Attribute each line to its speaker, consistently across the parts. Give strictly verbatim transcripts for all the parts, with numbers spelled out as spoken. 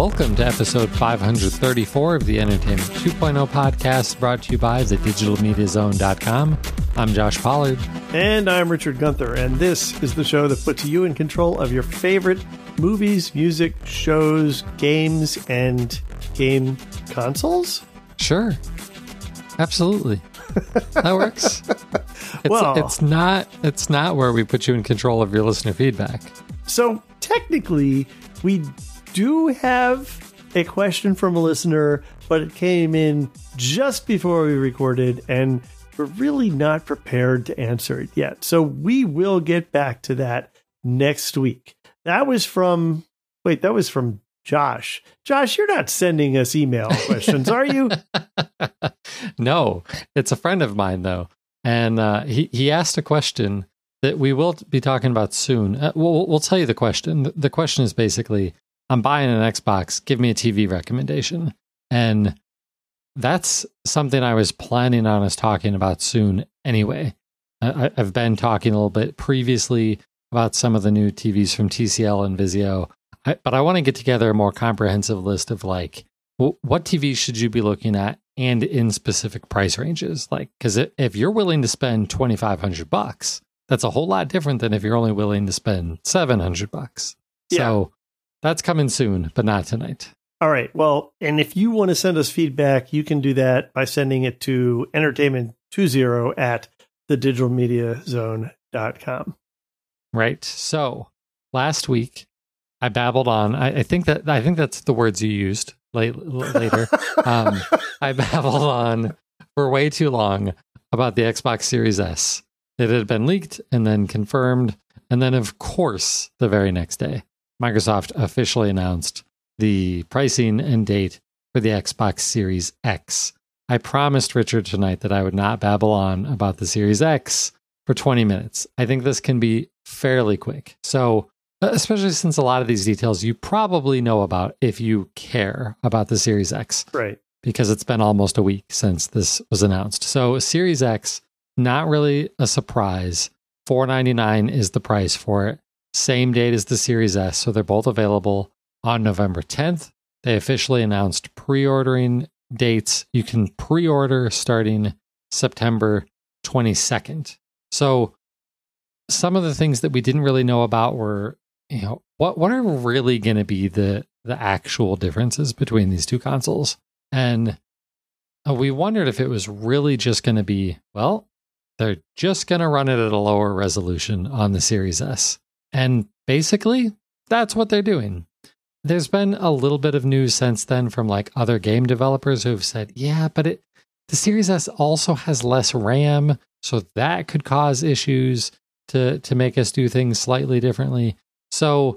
Speaker 1: Welcome to episode five thirty-four of the Entertainment two point oh podcast, brought to you by the digital media zone dot com. I'm Josh Pollard.
Speaker 2: And I'm Richard Gunther, and this is the show that puts you in control of your favorite movies, music, shows, games, and game consoles?
Speaker 1: Sure. Absolutely. That works. It's,
Speaker 2: well,
Speaker 1: it's not it's not where we put you in control of your listener feedback.
Speaker 2: So technically, we do have a question from a listener, but it came in just before we recorded, and we're really not prepared to answer it yet. So we will get back to that next week. That was from, wait, that was from Josh. Josh, you're not sending us email questions, are you?
Speaker 1: No, it's a friend of mine, though. And uh, he, he asked a question that we will be talking about soon. Uh, we'll, we'll tell you the question. The question is basically, I'm buying an Xbox, give me a T V recommendation. And that's something I was planning on us talking about soon anyway. I, I've been talking a little bit previously about some of the new T Vs from T C L and Vizio, I, but I want to get together a more comprehensive list of like, w- what T Vs should you be looking at and in specific price ranges? Like, because if you're willing to spend twenty-five hundred bucks, that's a whole lot different than if you're only willing to spend seven hundred bucks.
Speaker 2: Yeah.
Speaker 1: So that's coming soon, but not tonight.
Speaker 2: All right. Well, and if you want to send us feedback, you can do that by sending it to entertainment twenty at the digital media zone dot com.
Speaker 1: Right. So last week I babbled on. I, I think that I think that's the words you used late, later. um, I babbled on for way too long about the Xbox Series S. It had been leaked and then confirmed, and then of course the very next day, Microsoft officially announced the pricing and date for the Xbox Series X. I promised Richard tonight that I would not babble on about the Series X for twenty minutes. I think this can be fairly quick. So, especially since a lot of these details you probably know about if you care about the Series X.
Speaker 2: Right.
Speaker 1: Because it's been almost a week since this was announced. So, Series X, not really a surprise. four ninety-nine is the price for it. Same date as the Series S, so they're both available on November tenth. They officially announced pre-ordering dates. You can pre-order starting September twenty-second. So some of the things that we didn't really know about were, you know, what what are really going to be the the actual differences between these two consoles? And we wondered if it was really just going to be, well, they're just going to run it at a lower resolution on the Series S. And basically, that's what they're doing. There's been a little bit of news since then from like other game developers who've said, yeah, but it the Series S also has less RAM, so that could cause issues to, to make us do things slightly differently. So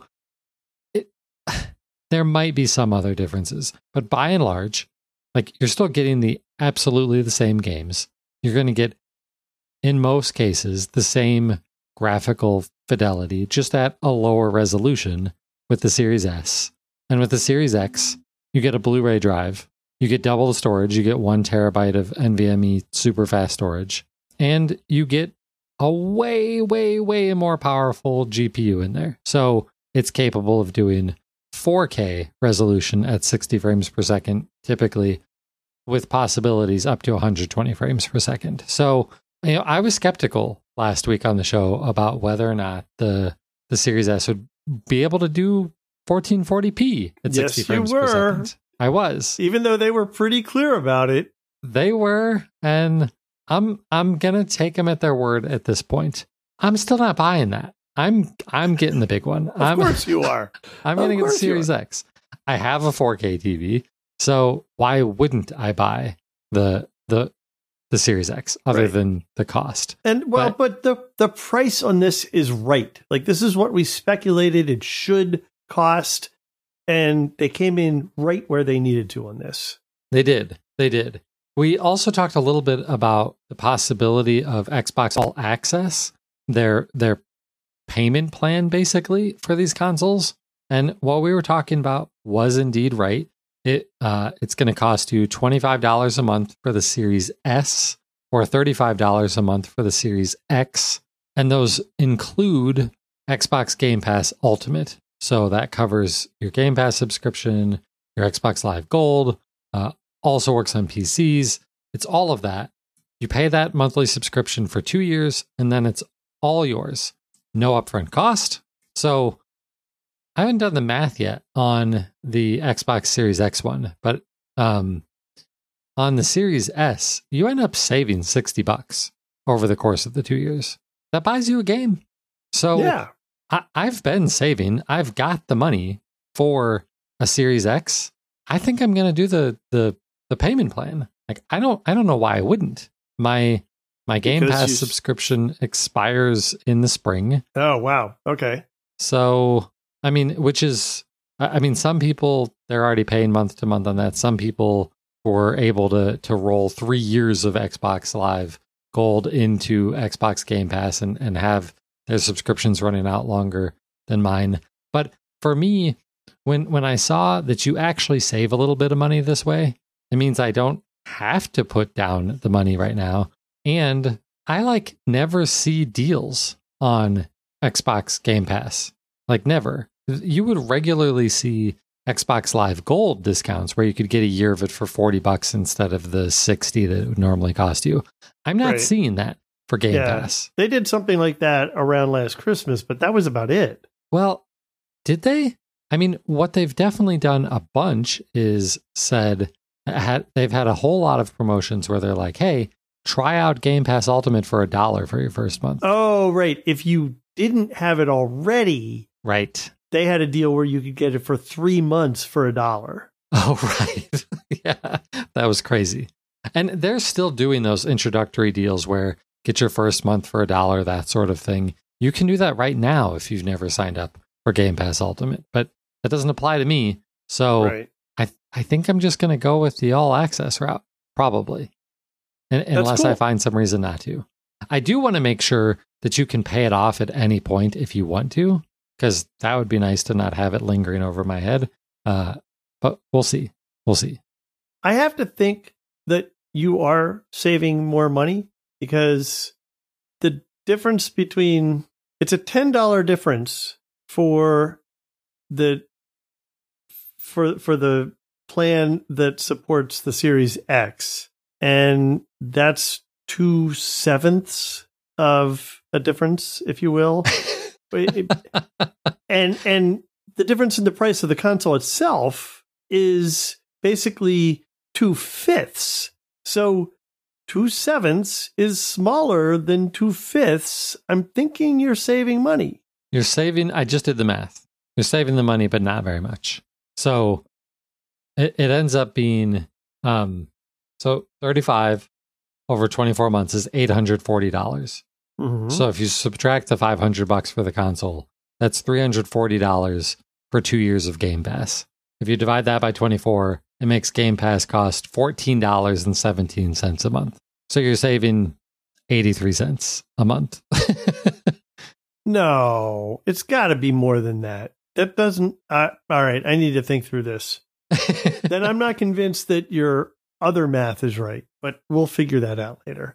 Speaker 1: it, there might be some other differences, but by and large, like you're still getting the absolutely the same games. You're going to get, in most cases, the same graphical fidelity, just at a lower resolution with the Series S. And with the Series X, you get a Blu-ray drive, you get double the storage, you get one terabyte of NVMe super fast storage, and you get a way, way, way more powerful G P U in there. So it's capable of doing four K resolution at sixty frames per second, typically, with possibilities up to one hundred twenty frames per second. So, you know, I was skeptical last week on the show about whether or not the the Series S would be able to do fourteen forty p at
Speaker 2: yes,
Speaker 1: sixty frames
Speaker 2: you were.
Speaker 1: per second. I was.
Speaker 2: Even though they were pretty clear about it.
Speaker 1: They were, and I'm I'm gonna take them at their word at this point. I'm still not buying that. I'm I'm getting the big one.
Speaker 2: Of
Speaker 1: I'm,
Speaker 2: course you are.
Speaker 1: I'm gonna get the Series X. I have a four K T V, so why wouldn't I buy the the the Series X other right. than the cost?
Speaker 2: And well, but, but the the price on this is right. Like this is what we speculated it should cost, and they came in right where they needed to on this.
Speaker 1: They did. They did. We also talked a little bit about the possibility of Xbox All Access, their their payment plan basically for these consoles. And what we were talking about was indeed right. It uh, it's going to cost you twenty-five dollars a month for the Series S or thirty-five dollars a month for the Series X. And those include Xbox Game Pass Ultimate. So that covers your Game Pass subscription, your Xbox Live Gold, uh, also works on P Cs. It's all of that. You pay that monthly subscription for two years, and then it's all yours. No upfront cost. So I haven't done the math yet on the Xbox Series X one, but um, on the Series S, you end up saving sixty bucks over the course of the two years. That buys you a game. So
Speaker 2: yeah.
Speaker 1: I, I've been saving. I've got the money for a Series X. I think I'm going to do the the the payment plan. Like I don't I don't know why I wouldn't. My my Game
Speaker 2: Because
Speaker 1: Pass
Speaker 2: you-
Speaker 1: subscription expires in the spring.
Speaker 2: Oh, wow. Okay.
Speaker 1: So, I mean, which is I I mean, some people they're already paying month to month on that. Some people were able to to roll three years of Xbox Live Gold into Xbox Game Pass and, and have their subscriptions running out longer than mine. But for me, when when I saw that you actually save a little bit of money this way, it means I don't have to put down the money right now. And I like never see deals on Xbox Game Pass. Like never. You would regularly see Xbox Live Gold discounts where you could get a year of it for forty bucks instead of the sixty that it would normally cost you. I'm not
Speaker 2: Right.
Speaker 1: seeing that for Game
Speaker 2: Yeah.
Speaker 1: Pass.
Speaker 2: They did something like that around last Christmas, but that was about it.
Speaker 1: Well, did they? I mean, what they've definitely done a bunch is said had they've had a whole lot of promotions where they're like, "Hey, try out Game Pass Ultimate for a dollar for your first month."
Speaker 2: Oh, right. If you didn't have it already,
Speaker 1: Right.
Speaker 2: they had a deal where you could get it for three months for a dollar.
Speaker 1: Oh, right. Yeah, that was crazy. And they're still doing those introductory deals where get your first month for a dollar, that sort of thing. You can do that right now if you've never signed up for Game Pass Ultimate, but that doesn't apply to me. So
Speaker 2: Right.
Speaker 1: I I think I'm just going to go with the all access route, probably, and, unless I
Speaker 2: cool.
Speaker 1: find some reason not to. I do want to make sure that you can pay it off at any point if you want to, because that would be nice to not have it lingering over my head. Uh, but we'll see. We'll see.
Speaker 2: I have to think that you are saving more money because the difference between it's a ten dollars difference for the for for the plan that supports the Series X, and that's two sevenths of a difference, if you will. It- and and the difference in the price of the console itself is basically two fifths. So two sevenths is smaller than two fifths. I'm thinking you're saving money.
Speaker 1: You're saving, I just did the math. You're saving the money, but not very much. So it, it ends up being, um, so thirty-five over twenty-four months is eight hundred forty dollars.
Speaker 2: Mhm.
Speaker 1: So if you subtract the five hundred bucks for the console, that's three hundred forty dollars for two years of Game Pass. If you divide that by twenty-four, it makes Game Pass cost fourteen dollars and seventeen cents a month. So you're saving eighty-three cents a month.
Speaker 2: No, it's got to be more than that. That doesn't. Uh, all right, I need to think through this. Then I'm not convinced that your other math is right, but we'll figure that out later.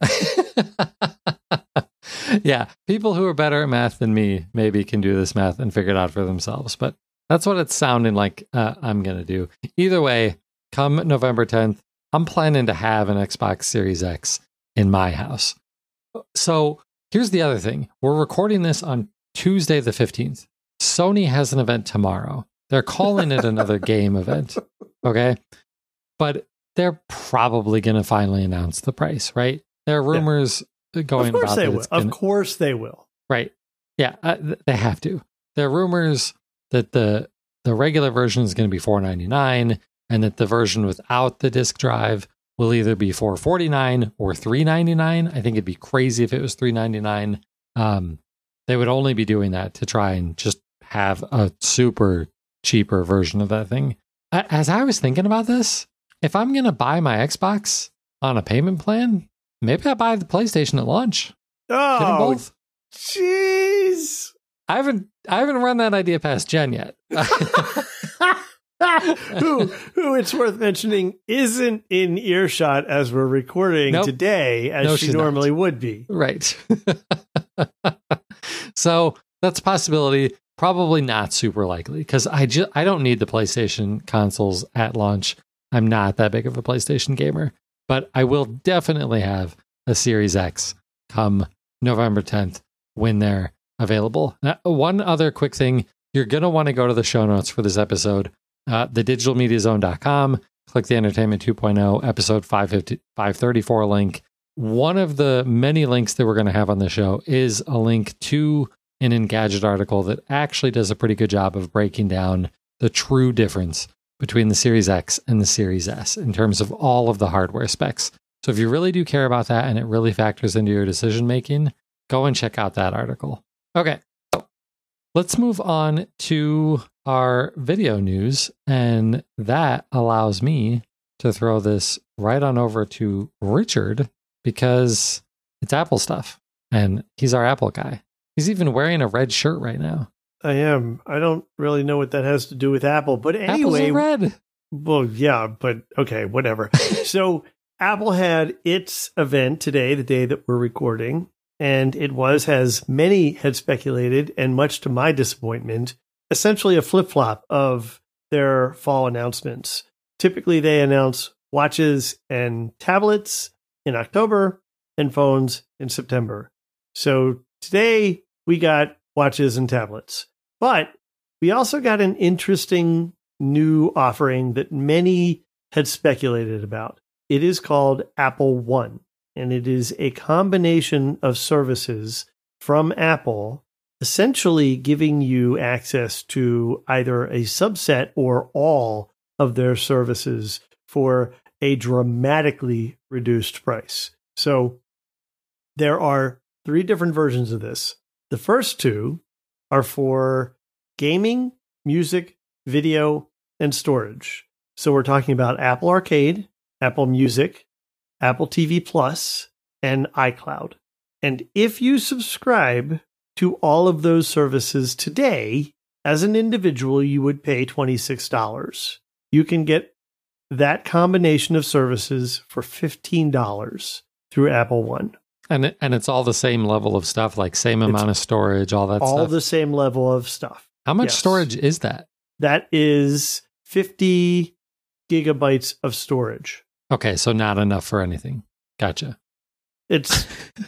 Speaker 1: Yeah, people who are better at math than me maybe can do this math and figure it out for themselves. But that's what it's sounding like uh, I'm going to do. Either way, come November tenth, I'm planning to have an Xbox Series X in my house. So here's the other thing. We're recording this on Tuesday the fifteenth. Sony has an event tomorrow. They're calling it another game event. Okay. But they're probably going to finally announce the price, right? There are rumors going
Speaker 2: Of course
Speaker 1: about
Speaker 2: they
Speaker 1: that
Speaker 2: will.
Speaker 1: it's
Speaker 2: Of
Speaker 1: gonna-
Speaker 2: course they will.
Speaker 1: Right. Yeah, uh, th- they have to. There are rumors that the the regular version is going to be four ninety-nine and that the version without the disk drive will either be four forty-nine or three ninety-nine. I think it'd be crazy if it was three ninety-nine. Um, they would only be doing that to try and just have a super cheaper version of that thing. A- As I was thinking about this, if I'm going to buy my Xbox on a payment plan, maybe I buy the PlayStation at launch. Get 'em
Speaker 2: Oh,
Speaker 1: both.
Speaker 2: jeez.
Speaker 1: I haven't I haven't run that idea past Jen yet.
Speaker 2: who, who it's worth mentioning, isn't in earshot as we're recording
Speaker 1: Nope.
Speaker 2: today, as
Speaker 1: No,
Speaker 2: she
Speaker 1: she's not.
Speaker 2: normally would be.
Speaker 1: Right. So that's a possibility. probably not super likely because I just I don't need the PlayStation consoles at launch. I'm not that big of a PlayStation gamer, but I will definitely have a Series X come November tenth when they're available. Now, one other quick thing, you're going to want to go to the show notes for this episode, uh, the digital media zone dot com, click the Entertainment two point oh episode five thirty-four link. One of the many links that we're going to have on the show is a link to an Engadget article that actually does a pretty good job of breaking down the true difference between the Series X and the Series S in terms of all of the hardware specs. So if you really do care about that and it really factors into your decision making, go and check out that article. Okay, so let's move on to our video news, and that allows me to throw this right on over to Richard because it's Apple stuff, and he's our Apple guy. He's even wearing a red shirt right now.
Speaker 2: I am. I don't really know what that has to do with Apple, but anyway.
Speaker 1: Apple's red.
Speaker 2: Well, yeah, but okay, whatever. So Apple had its event today, the day that we're recording, and it was, as many had speculated, and much to my disappointment, essentially a flip-flop of their fall announcements. Typically, they announce watches and tablets in October and phones in September. So today, we got watches and tablets. But we also got an interesting new offering that many had speculated about. It is called Apple One, and it is a combination of services from Apple, essentially giving you access to either a subset or all of their services for a dramatically reduced price. So there are three different versions of this. The first two are for gaming, music, video, and storage. So we're talking about Apple Arcade, Apple Music, Apple T V Plus, and iCloud. And if you subscribe to all of those services today, as an individual, you would pay twenty-six dollars. You can get that combination of services for fifteen dollars through Apple One.
Speaker 1: And it, and it's all the same level of stuff, like same amount
Speaker 2: It's
Speaker 1: of storage, all that
Speaker 2: all
Speaker 1: stuff.
Speaker 2: All the same level of stuff.
Speaker 1: How much
Speaker 2: Yes.
Speaker 1: storage is that?
Speaker 2: That is fifty gigabytes of storage.
Speaker 1: Okay, so not enough for anything. Gotcha.
Speaker 2: It's,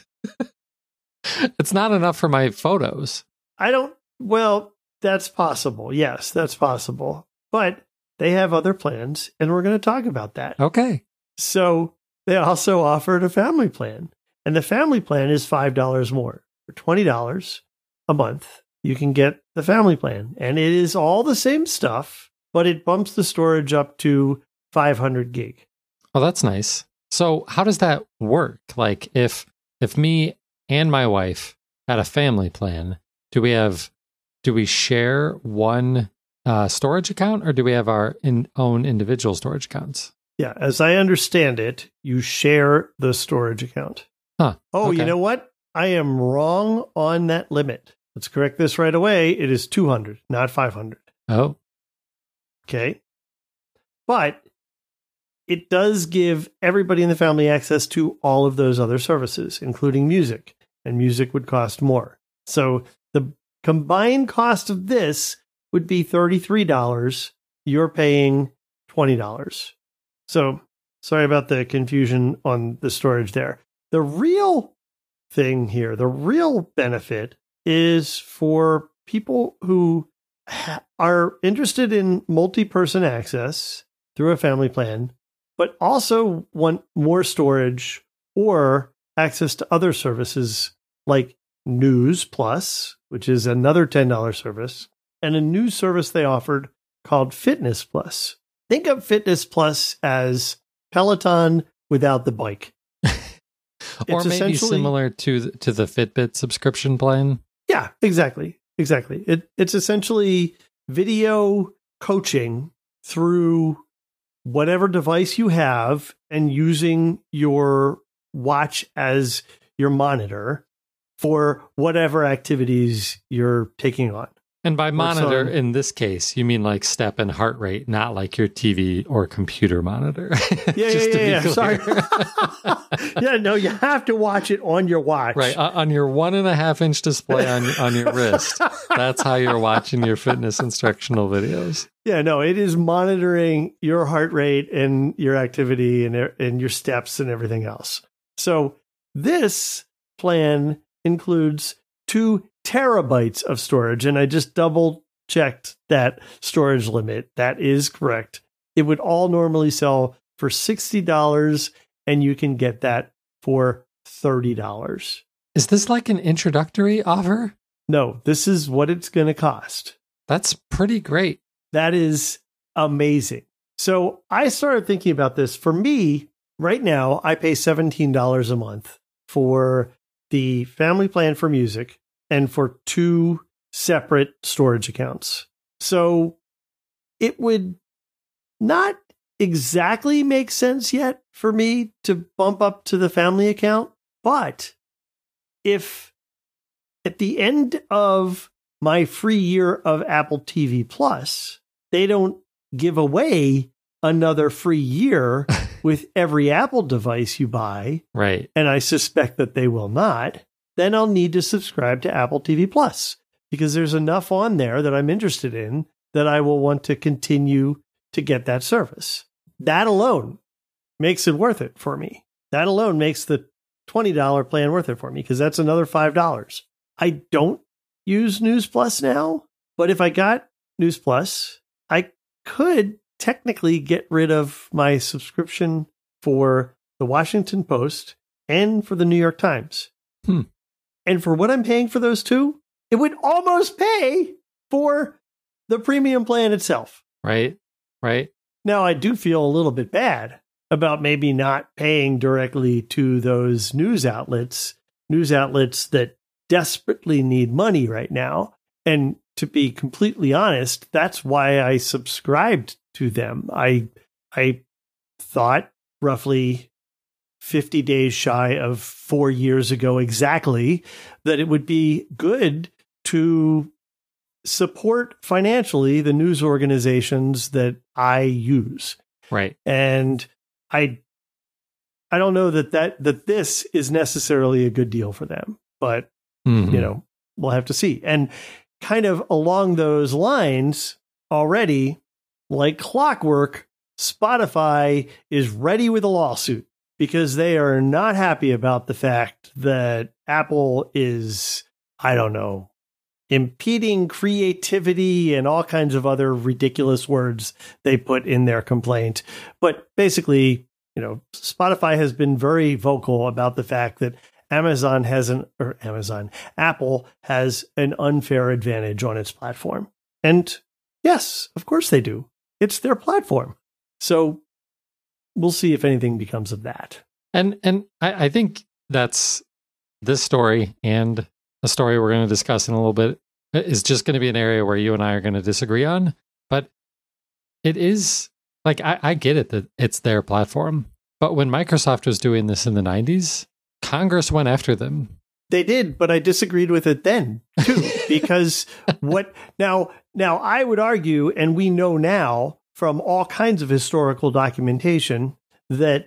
Speaker 1: It's not enough for my photos.
Speaker 2: I don't, well, that's possible. Yes, that's possible. But they have other plans, and we're going to talk about that.
Speaker 1: Okay.
Speaker 2: So they also offered a family plan. And the family plan is five dollars more. For twenty dollars a month, you can get the family plan. And it is all the same stuff, but it bumps the storage up to five hundred gig.
Speaker 1: Oh, that's nice. So how does that work? Like if if me and my wife had a family plan, do we have do we share one uh, storage account, or do we have our in, own individual storage accounts?
Speaker 2: Yeah, as I understand it, you share the storage account.
Speaker 1: Huh.
Speaker 2: Oh,
Speaker 1: okay.
Speaker 2: You know what? I am wrong on that limit. Let's correct this right away. It is two hundred, not five hundred.
Speaker 1: Oh.
Speaker 2: Okay. But it does give everybody in the family access to all of those other services, including music. And music would cost more. So the combined cost of this would be thirty-three dollars. You're paying twenty dollars. So sorry about the confusion on the storage there. The real thing here, the real benefit is for people who ha- are interested in multi-person access through a family plan, but also want more storage or access to other services like News Plus, which is another ten dollars service, and a new service they offered called Fitness Plus. Think of Fitness Plus as Peloton without the bike.
Speaker 1: Or
Speaker 2: It's
Speaker 1: maybe
Speaker 2: essentially-
Speaker 1: similar to the, to the Fitbit subscription plan.
Speaker 2: Yeah, exactly. Exactly. It, it's essentially video coaching through whatever device you have and using your watch as your monitor for whatever activities you're taking on.
Speaker 1: And by monitor,
Speaker 2: some,
Speaker 1: in this case, you mean like step and heart rate, not like your T V or computer monitor.
Speaker 2: Yeah,
Speaker 1: Just
Speaker 2: yeah,
Speaker 1: to
Speaker 2: yeah.
Speaker 1: be
Speaker 2: yeah. Sorry. Yeah, no, you have to watch it on your watch.
Speaker 1: Right, uh, on your one and a half inch display on on your wrist. That's how you're watching your fitness instructional videos.
Speaker 2: Yeah, no, it is monitoring your heart rate and your activity and and your steps and everything else. So this plan includes two terabytes of storage, and I just double checked that storage limit. That is correct. It would all normally sell for sixty dollars, and you can get that for thirty dollars.
Speaker 1: Is this like an introductory offer?
Speaker 2: No, this is what it's going to cost.
Speaker 1: That's pretty great.
Speaker 2: That is amazing. So I started thinking about this. For me, right now, I pay seventeen dollars a month for the family plan for music and for two separate storage accounts. So it would not exactly make sense yet for me to bump up to the family account. But if at the end of my free year of Apple T V Plus, they don't give away another free year with every Apple device you buy,
Speaker 1: right?
Speaker 2: And I suspect that they will not, then I'll need to subscribe to Apple T V Plus because there's enough on there that I'm interested in that I will want to continue to get that service. That alone makes it worth it for me. That alone makes the twenty dollars plan worth it for me because that's another five dollars. I don't use News Plus now, but if I got News Plus, I could technically get rid of my subscription for the Washington Post and for the New York Times.
Speaker 1: Hmm.
Speaker 2: And for what I'm paying for those two, it would almost pay for the premium plan itself.
Speaker 1: Right, right.
Speaker 2: Now, I do feel a little bit bad about maybe not paying directly to those news outlets, news outlets that desperately need money right now. And to be completely honest, that's why I subscribed to them. I I thought roughly fifty days shy of four years ago exactly that it would be good to support financially the news organizations that I use.
Speaker 1: Right.
Speaker 2: And I I don't know that that, that this is necessarily a good deal for them, but
Speaker 1: mm-hmm.
Speaker 2: you know, we'll have to see. And kind of along those lines already, like clockwork, Spotify is ready with a lawsuit because they are not happy about the fact that Apple is, I don't know, impeding creativity and all kinds of other ridiculous words they put in their complaint. But basically, you know, Spotify has been very vocal about the fact that Amazon has an, or Amazon, Apple has an unfair advantage on its platform. And yes, of course they do. It's their platform. So we'll see if anything becomes of that.
Speaker 1: And and I, I think that's this story and a story we're going to discuss in a little bit is just going to be an area where you and I are going to disagree on. But it is like, I, I get it that it's their platform. But when Microsoft was doing this in the nineties, Congress went after them.
Speaker 2: They did, but I disagreed with it then too, because what now, now I would argue, and we know now from all kinds of historical documentation that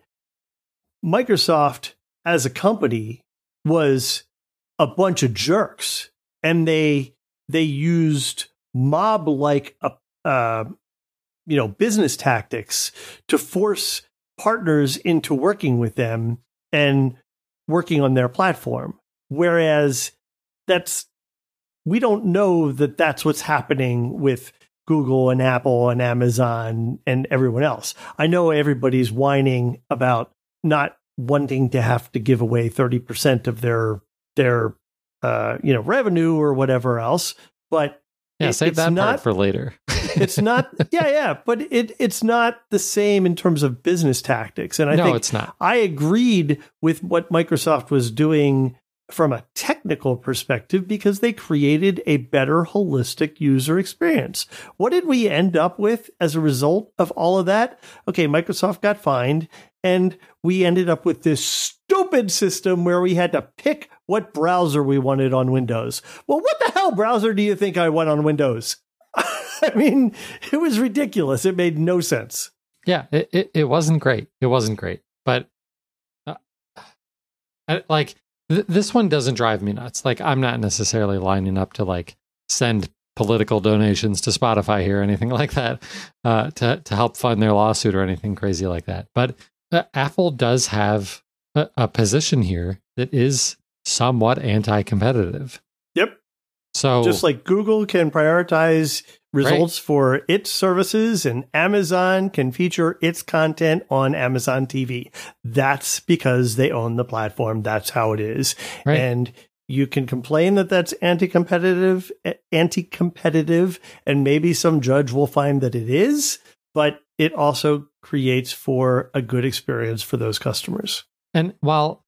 Speaker 2: Microsoft as a company was a bunch of jerks, and they they used mob-like uh, uh, you know business tactics to force partners into working with them and working on their platform. Whereas that's we don't know that that's what's happening with Google and Apple and Amazon and everyone else. I know everybody's whining about not wanting to have to give away thirty percent of their their uh, you know revenue or whatever else, but
Speaker 1: yeah,
Speaker 2: it,
Speaker 1: save
Speaker 2: it's
Speaker 1: that
Speaker 2: not,
Speaker 1: part for later.
Speaker 2: It's not, yeah, yeah, but it it's not the same in terms of business tactics. And I
Speaker 1: no,
Speaker 2: think
Speaker 1: it's not.
Speaker 2: I agreed with what Microsoft was doing from a technical perspective because they created a better holistic user experience. What did we end up with as a result of all of that? Okay, Microsoft got fined, and we ended up with this stupid system where we had to pick what browser we wanted on Windows. Well, what the hell browser do you think I want on Windows? I mean, it was ridiculous. It made no sense.
Speaker 1: Yeah, it, it, it wasn't great. It wasn't great. But uh, I, like th- this one doesn't drive me nuts. Like I'm not necessarily lining up to like send political donations to Spotify here or anything like that uh, to, to help fund their lawsuit or anything crazy like that. But uh, Apple does have a, a position here that is somewhat anti-competitive.
Speaker 2: Yep.
Speaker 1: So
Speaker 2: just like Google can prioritize results right. for its services and Amazon can feature its content on Amazon T V. That's because they own the platform. That's how it is. Right. And you can complain that that's anti-competitive, anti-competitive, and maybe some judge will find that it is, but it also creates for a good experience for those customers.
Speaker 1: And while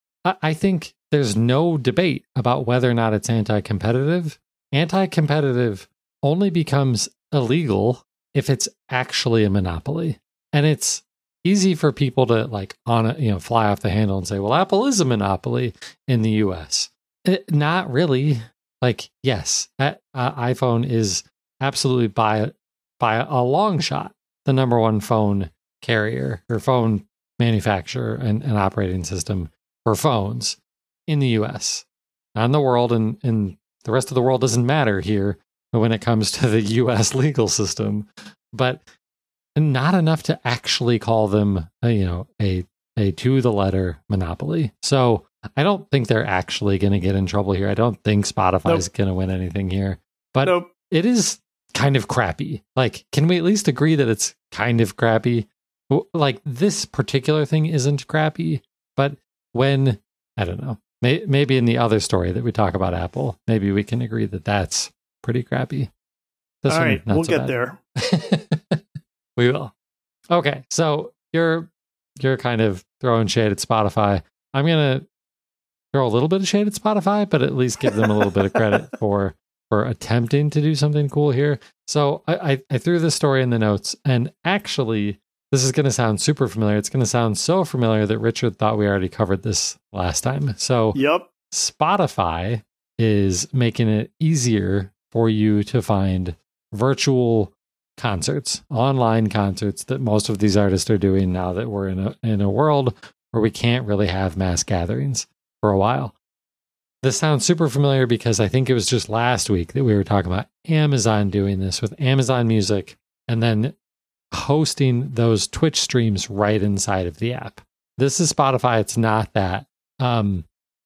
Speaker 1: I think there's no debate about whether or not it's anti-competitive, anti-competitive only becomes illegal if it's actually a monopoly. And it's easy for people to like on a, you know, fly off the handle and say, well, Apple is a monopoly in the U S. It, not really. Like, yes, that, uh, iPhone is absolutely by by a long shot the number one phone carrier or phone manufacturer and, and operating system for phones in the U S. Not in the world, and, and the rest of the world doesn't matter here when it comes to the U S legal system, but not enough to actually call them, a, you know, a a to the letter monopoly. So I don't think they're actually going to get in trouble here. I don't think Spotify is nope. going to win anything here, but nope. it is kind of crappy. Like, can we at least agree that it's kind of crappy? Like, this particular thing isn't crappy, but when, I don't know, may, maybe in the other story that we talk about Apple, maybe we can agree that that's pretty crappy.
Speaker 2: This All right, we'll so get bad. there.
Speaker 1: We will. Okay, so you're you're kind of throwing shade at Spotify. I'm going to throw a little bit of shade at Spotify, but at least give them a little bit of credit for for attempting to do something cool here. So I, I, I threw this story in the notes, and actually, this is going to sound super familiar. It's going to sound so familiar that Richard thought we already covered this last time. So
Speaker 2: yep.
Speaker 1: Spotify is making it easier for you to find virtual concerts, online concerts that most of these artists are doing now that we're in a in a world where we can't really have mass gatherings for a while. This sounds super familiar because I think it was just last week that we were talking about Amazon doing this with Amazon Music and then hosting those Twitch streams right inside of the app. This is Spotify. It's not that. Um,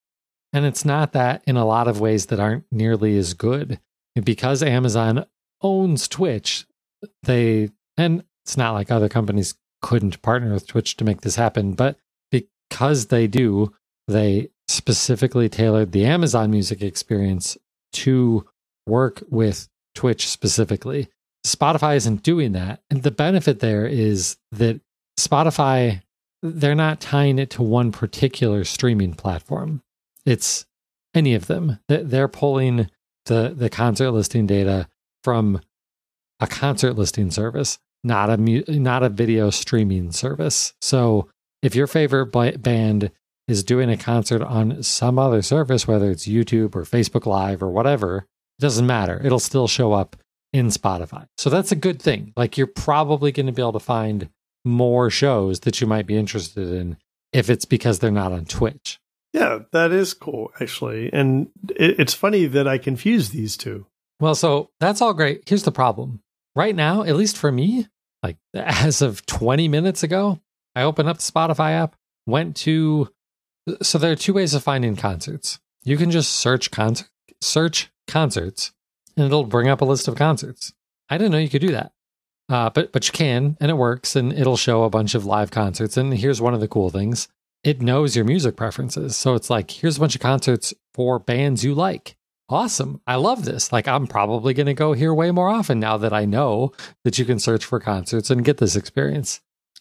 Speaker 1: and it's not that in a lot of ways that aren't nearly as good. Because Amazon owns Twitch, they, and it's not like other companies couldn't partner with Twitch to make this happen, but because they do, they specifically tailored the Amazon Music experience to work with Twitch specifically. Spotify isn't doing that. And the benefit there is that Spotify, they're not tying it to one particular streaming platform. It's any of them. They're pulling the, the concert listing data from a concert listing service, not a mu- not a video streaming service. So if your favorite b- band is doing a concert on some other service, whether it's YouTube or Facebook Live or whatever, it doesn't matter. It'll still show up in Spotify. So that's a good thing. Like, you're probably going to be able to find more shows that you might be interested in if it's because they're not on Twitch.
Speaker 2: Yeah, that is cool, actually. And it, it's funny that I confuse these two.
Speaker 1: Well, so that's all great. Here's the problem. Right now, at least for me, like as of twenty minutes ago, I opened up the Spotify app, went to... So there are two ways of finding concerts. You can just search concert, search concerts, and it'll bring up a list of concerts. I didn't know you could do that. Uh, but but you can, and it works, and it'll show a bunch of live concerts. And here's one of the cool things. It knows your music preferences. So it's like, here's a bunch of concerts for bands you like. Awesome. I love this. Like, I'm probably going to go here way more often now that I know that you can search for concerts and get this experience.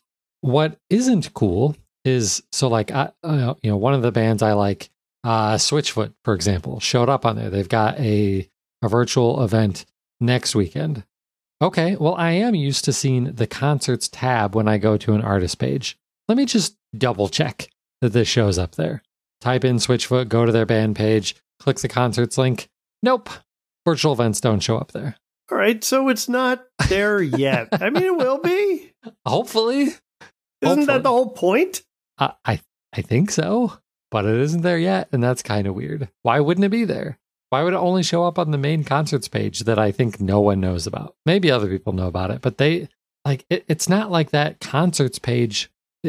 Speaker 1: What isn't cool is, so like, I, uh, you know, one of the bands I like, uh, Switchfoot, for example, showed up on there. They've got a, a virtual event next weekend. Okay, well, I am used to seeing the concerts tab when I go to an artist page. Let me just double check that this shows up there. type in Switchfoot, go to their band page, click the concerts link. Nope. Virtual events don't show up there.
Speaker 2: All right, so it's not there yet. I mean, it will be.
Speaker 1: Hopefully.
Speaker 2: Isn't
Speaker 1: Hopefully.
Speaker 2: that the whole point?
Speaker 1: Uh, I I think so, but it isn't there yet, and that's kind of weird. Why wouldn't it be there? Why would it only show up on the main concerts page that I think no one knows about? Maybe other people know about it, but they like it, it's not like that concerts page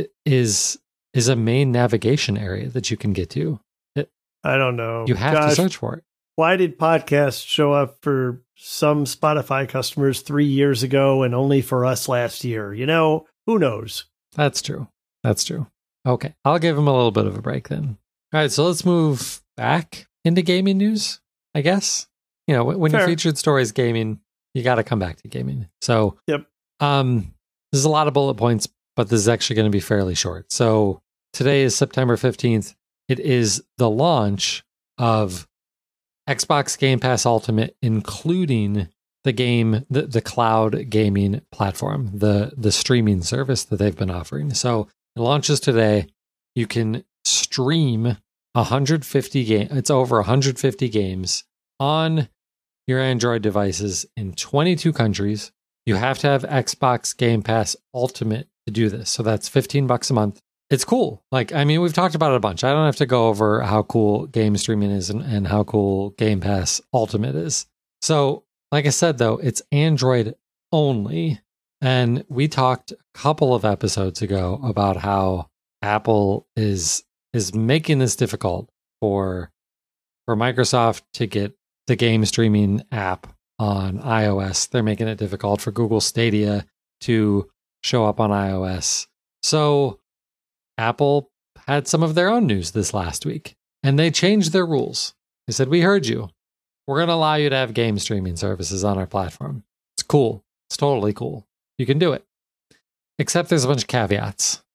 Speaker 1: is is a main navigation area that you can get to. It,
Speaker 2: I don't know.
Speaker 1: You have
Speaker 2: Josh,
Speaker 1: to search for it.
Speaker 2: Why did podcasts show up for some Spotify customers three years ago and only for us last year? You know, who knows?
Speaker 1: That's true. That's true. Okay, I'll give him a little bit of a break then. All right, so let's move back into gaming news, I guess. You know, when
Speaker 2: Fair.
Speaker 1: your featured story is gaming, you got to come back to gaming. So,
Speaker 2: yep.
Speaker 1: Um, there's a lot of bullet points, but this is actually going to be fairly short. So today is September fifteenth. It is the launch of Xbox Game Pass Ultimate, including the game, the, the cloud gaming platform, the, the streaming service that they've been offering. So it launches today. You can stream one hundred fifty games. It's over one hundred fifty games on your Android devices in twenty-two countries. You have to have Xbox Game Pass Ultimate to do this. So that's fifteen bucks a month. It's cool. Like, I mean, we've talked about it a bunch. I don't have to go over how cool game streaming is and, and how cool Game Pass Ultimate is. So, like I said, though, it's Android only. And we talked a couple of episodes ago about how Apple is is making this difficult for for Microsoft to get the game streaming app on iOS. They're making it difficult for Google Stadia to show up on iOS. So Apple had some of their own news this last week, and they changed their rules. They said, we heard you. We're going to allow you to have game streaming services on our platform. It's cool. It's totally cool. You can do it. Except there's a bunch of caveats.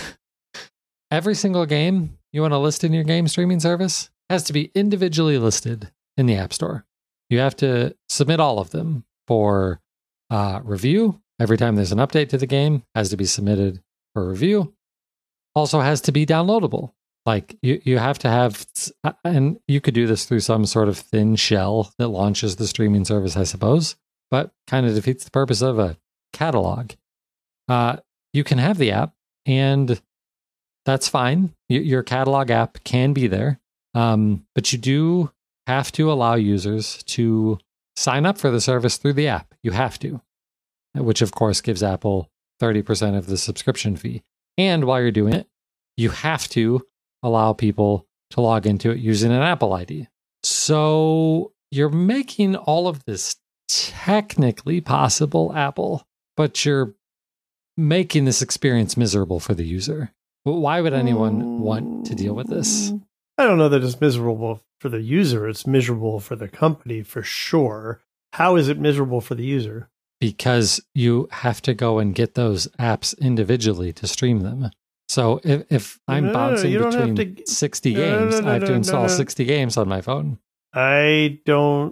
Speaker 1: Every single game you want to list in your game streaming service has to be individually listed in the App Store. You have to submit all of them for uh, review. Every time there's an update to the game, has to be submitted for review. Also has to be downloadable. Like you, you have to have, and you could do this through some sort of thin shell that launches the streaming service, I suppose, but kind of defeats the purpose of a catalog. Uh, you can have the app, and that's fine. Y- your catalog app can be there, um, but you do have to allow users to sign up for the service through the app. You have to, which of course gives Apple thirty percent of the subscription fee. And while you're doing it, you have to allow people to log into it using an Apple I D. So you're making all of this technically possible, Apple, but you're making this experience miserable for the user. Why would anyone want to deal with this?
Speaker 2: I don't know that it's miserable for the user. It's miserable for the company for sure. How is it miserable for the user?
Speaker 1: Because you have to go and get those apps individually to stream them. So if, if I'm
Speaker 2: no, no,
Speaker 1: bouncing
Speaker 2: no,
Speaker 1: between
Speaker 2: to,
Speaker 1: sixty
Speaker 2: no, no,
Speaker 1: games,
Speaker 2: no, no,
Speaker 1: I have to
Speaker 2: no,
Speaker 1: install
Speaker 2: no, no.
Speaker 1: sixty games on my phone.
Speaker 2: I don't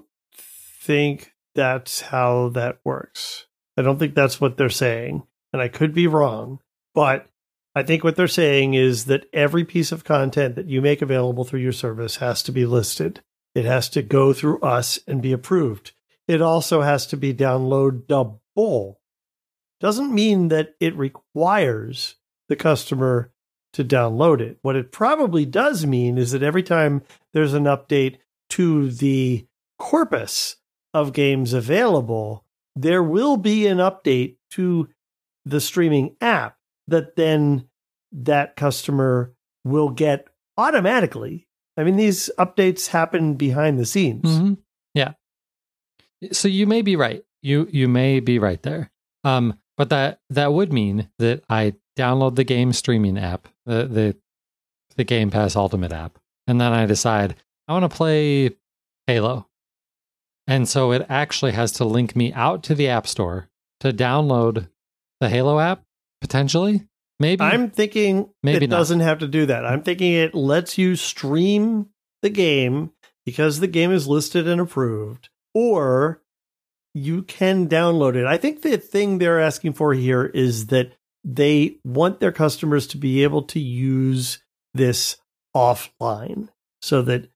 Speaker 2: think that's how that works. I don't think that's what they're saying. And I could be wrong. But I think what they're saying is that every piece of content that you make available through your service has to be listed. It has to go through us and be approved. It also has to be downloadable. Doesn't mean that it requires the customer to download it. What it probably does mean is that every time there's an update to the corpus of games available, there will be an update to the streaming app that then that customer will get automatically. I mean, these updates happen behind the scenes.
Speaker 1: Mm-hmm. Yeah. So you may be right. You you may be right there. Um, but that that would mean that I download the game streaming app, the the the Game Pass Ultimate app, and then I decide I want to play Halo. And so it actually has to link me out to the App Store to download the Halo app, potentially. Maybe.
Speaker 2: I'm thinking
Speaker 1: Maybe
Speaker 2: it
Speaker 1: not.
Speaker 2: doesn't have to do that. I'm thinking it lets you stream the game because the game is listed and approved, or you can download it. I think the thing they're asking for here is that they want their customers to be able to use this offline so that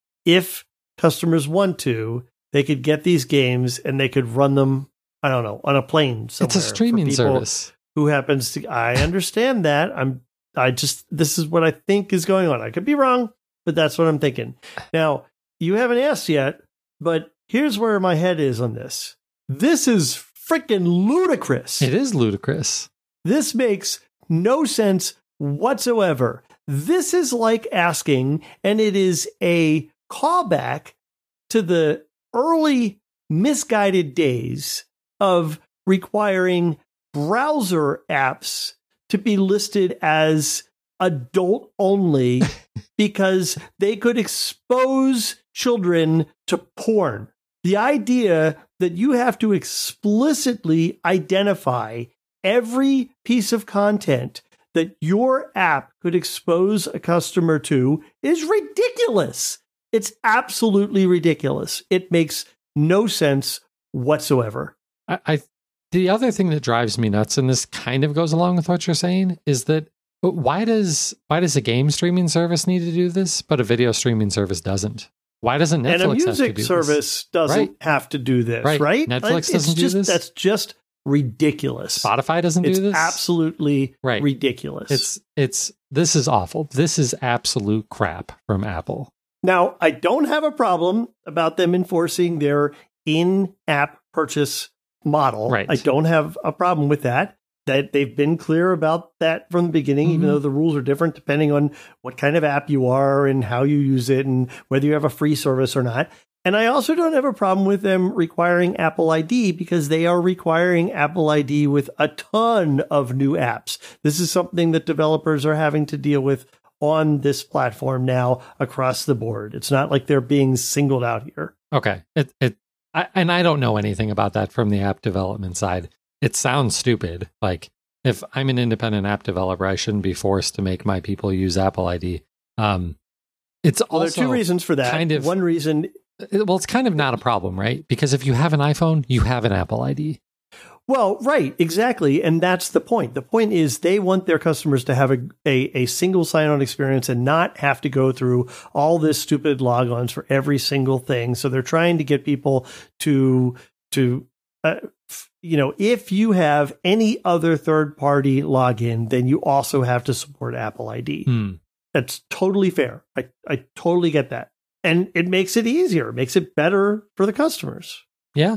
Speaker 2: if customers want to, they could get these games and they could run them, I don't know, on a plane somewhere.
Speaker 1: It's a streaming service.
Speaker 2: Who happens to, I understand that. I'm, I just, this is what I think is going on. I could be wrong, but that's what I'm thinking. Now, you haven't asked yet, but here's where my head is on this. This is freaking ludicrous.
Speaker 1: It is ludicrous.
Speaker 2: This makes no sense whatsoever. This is like asking, and it is a callback to the early misguided days of requiring browser apps to be listed as adult only because they could expose children to porn. The idea that you have to explicitly identify every piece of content that your app could expose a customer to is ridiculous. It's absolutely ridiculous. It makes no sense whatsoever.
Speaker 1: I, I the other thing that drives me nuts, and this kind of goes along with what you're saying, is that why does why does a game streaming service need to do this, but a video streaming service doesn't? Why doesn't Netflix
Speaker 2: and a music
Speaker 1: have to do
Speaker 2: service
Speaker 1: this?
Speaker 2: doesn't
Speaker 1: right?
Speaker 2: have to do this,
Speaker 1: right?
Speaker 2: right?
Speaker 1: Netflix
Speaker 2: it's
Speaker 1: doesn't
Speaker 2: just,
Speaker 1: do this.
Speaker 2: That's just ridiculous.
Speaker 1: Spotify doesn't
Speaker 2: it's
Speaker 1: do this.
Speaker 2: Absolutely
Speaker 1: right.
Speaker 2: ridiculous.
Speaker 1: It's it's this is awful. This is absolute crap from Apple.
Speaker 2: Now, I don't have a problem about them enforcing their in-app purchase model.
Speaker 1: Right.
Speaker 2: I don't have a problem with that. That they've been clear about that from the beginning, mm-hmm. even though the rules are different depending on what kind of app you are and how you use it and whether you have a free service or not. And I also don't have a problem with them requiring Apple I D because they are requiring Apple I D with a ton of new apps. This is something that developers are having to deal with on this platform now across the board. It's not like they're being singled out here.
Speaker 1: Okay. It, it, I, and I don't know anything about that from the app development side. It sounds stupid. Like, if I'm an independent app developer, I shouldn't be forced to make my people use Apple I D. Um, it's
Speaker 2: well,
Speaker 1: also
Speaker 2: there are two reasons for that.
Speaker 1: Kind of,
Speaker 2: One reason...
Speaker 1: Well, it's kind of not a problem, right? Because if you have an iPhone, you have an Apple I D.
Speaker 2: Well, right, exactly. And that's the point. The point is they want their customers to have a, a, a single sign-on experience and not have to go through all this stupid logons for every single thing. So they're trying to get people to, to uh, you know, if you have any other third-party login, then you also have to support Apple I D.
Speaker 1: Hmm.
Speaker 2: That's totally fair. I, I totally get that. And it makes it easier. It makes it better for the customers.
Speaker 1: Yeah.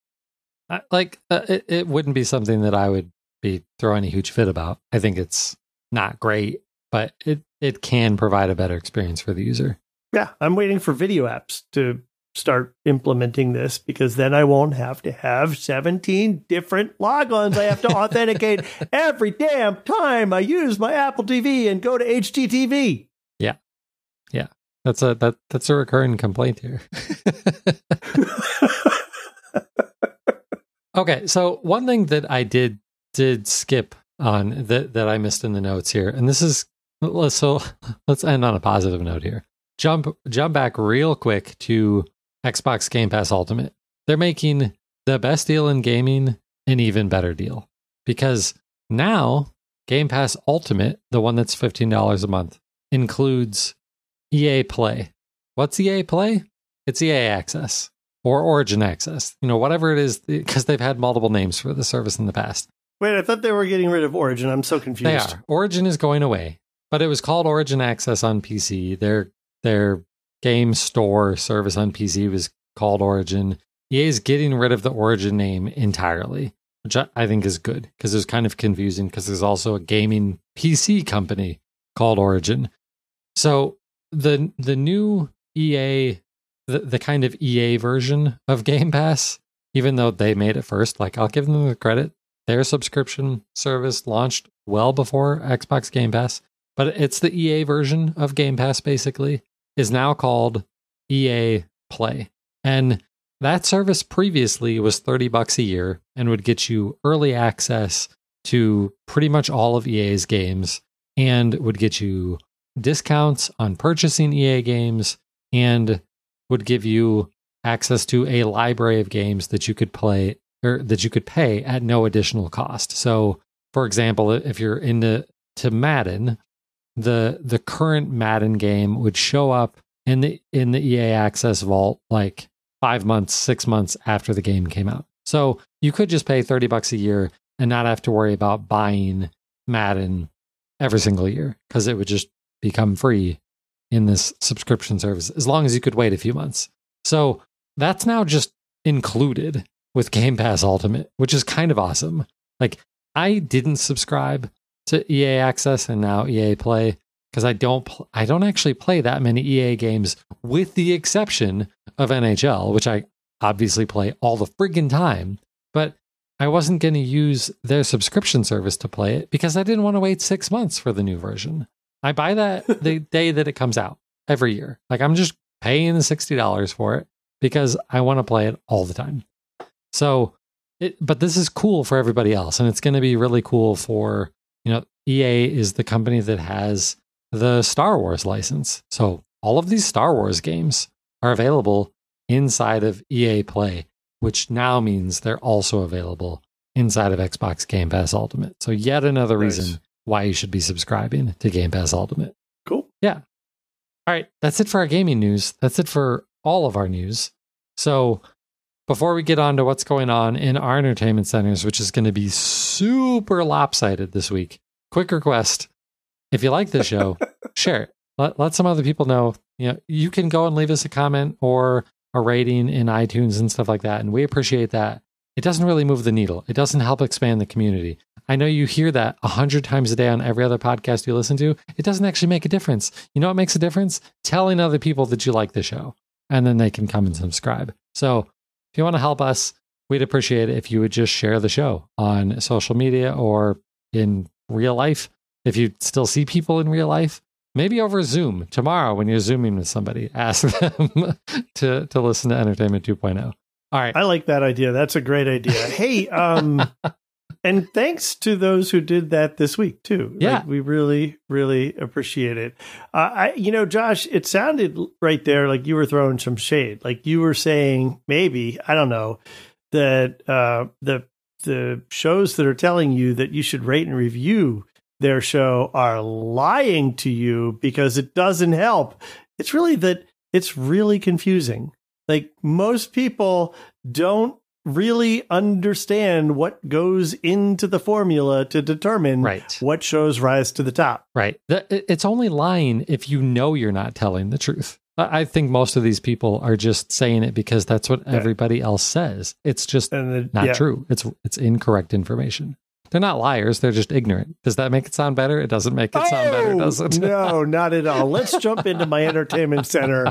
Speaker 1: I, like, uh, it, it wouldn't be something that I would be throwing a huge fit about. I think it's not great, but it, it can provide a better experience for the user.
Speaker 2: Yeah. I'm waiting for video apps to start implementing this because then I won't have to have seventeen different logons I have to authenticate every damn time I use my Apple T V and go to H G T V.
Speaker 1: Yeah. Yeah. That's a that that's a recurring complaint here. Okay, so one thing that I did did skip on that that I missed in the notes here, and this is so let's end on a positive note here. Jump jump back real quick to Xbox Game Pass Ultimate. They're making the best deal in gaming an even better deal because now Game Pass Ultimate, the one that's fifteen dollars a month, includes E A Play. What's E A Play? It's E A Access or Origin Access. You know, whatever it is, because they've had multiple names for the service in the past.
Speaker 2: Wait, I thought they were getting rid of Origin. I'm so confused.
Speaker 1: They are. Origin is going away, but it was called Origin Access on P C. Their their game store service on P C was called Origin. E A is getting rid of the Origin name entirely, which I think is good because it was kind of confusing because there's also a gaming P C company called Origin. So the the new E A, the, the kind of E A version of Game Pass, even though they made it first, like I'll give them the credit, their subscription service launched well before Xbox Game Pass, but it's the E A version of Game Pass basically, is now called E A Play. And that service previously was thirty bucks a year and would get you early access to pretty much all of E A's games and would get you discounts on purchasing E A games and would give you access to a library of games that you could play or that you could pay at no additional cost. So, for example, if you're into to Madden, the the current Madden game would show up in the in the E A Access vault like five months, six months after the game came out. So you could just pay thirty bucks a year and not have to worry about buying Madden every single year because it would just become free in this subscription service as long as you could wait a few months. So that's now just included with Game Pass Ultimate, which is kind of awesome. Like, I didn't subscribe to E A Access and now E A Play because I don't pl- I don't actually play that many E A games, with the exception of N H L, which I obviously play all the friggin' time. But I wasn't going to use their subscription service to play it because I didn't want to wait six months for the new version. I buy that the day that it comes out every year. Like, I'm just paying the sixty dollars for it because I want to play it all the time. So, it, but this is cool for everybody else. And it's going to be really cool for, you know, E A is the company that has the Star Wars license. So all of these Star Wars games are available inside of E A Play, which now means they're also available inside of Xbox Game Pass Ultimate. So yet another
Speaker 2: Nice.
Speaker 1: reason why you should be subscribing to Game Pass Ultimate.
Speaker 2: Cool.
Speaker 1: Yeah. All right. That's it for our gaming news. That's it for all of our news. So before we get on to what's going on in our entertainment centers, which is going to be super lopsided this week, quick request. If you like this show, share it. Let, let some other people know. You know, you can go and leave us a comment or a rating in iTunes and stuff like that. And we appreciate that. It doesn't really move the needle. It doesn't help expand the community. I know you hear that a hundred times a day on every other podcast you listen to. It doesn't actually make a difference. You know what makes a difference? Telling other people that you like the show, and then they can come and subscribe. So if you want to help us, we'd appreciate it if you would just share the show on social media or in real life. If you still see people in real life, maybe over Zoom tomorrow when you're Zooming with somebody, ask them to, to listen to Entertainment two point oh. All right.
Speaker 2: I like that idea. That's a great idea. Hey, um, and thanks to those who did that this week too.
Speaker 1: Yeah.
Speaker 2: Like, we really, really appreciate it. Uh, I, you know, Josh, it sounded right there like you were throwing some shade. Like you were saying, maybe, I don't know, that uh, the the shows that are telling you that you should rate and review their show are lying to you because it doesn't help. It's really that it's really confusing. Like, most people don't really understand what goes into the formula to determine
Speaker 1: Right.
Speaker 2: what shows rise to the top.
Speaker 1: Right. The- It's only lying if you know you're not telling the truth. I I think most of these people are just saying it because that's what everybody else says. It's just
Speaker 2: And the,
Speaker 1: not
Speaker 2: yeah.
Speaker 1: true. It's it's incorrect information. They're not liars. They're just ignorant. Does that make it sound better? It doesn't make it sound better, does it?
Speaker 2: No, not at all. Let's jump into my entertainment center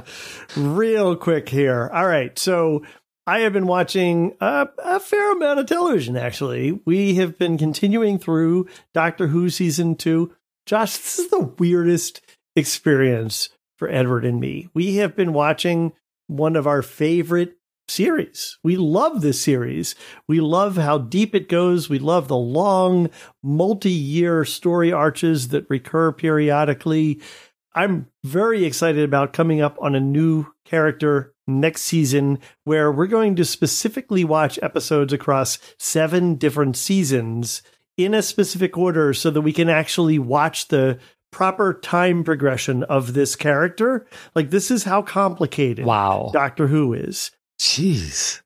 Speaker 2: real quick here. All right. So I have been watching a, a fair amount of television, actually. We have been continuing through Doctor Who season two. Josh, this is the weirdest experience for Edward and me. We have been watching one of our favorite series. We love this series. We love how deep it goes. We love the long, multi-year story arches that recur periodically. I'm very excited about coming up on a new character next season where we're going to specifically watch episodes across seven different seasons in a specific order so that we can actually watch the proper time progression of this character. Like, this is how complicated
Speaker 1: Wow.
Speaker 2: Doctor Who is.
Speaker 1: Jeez.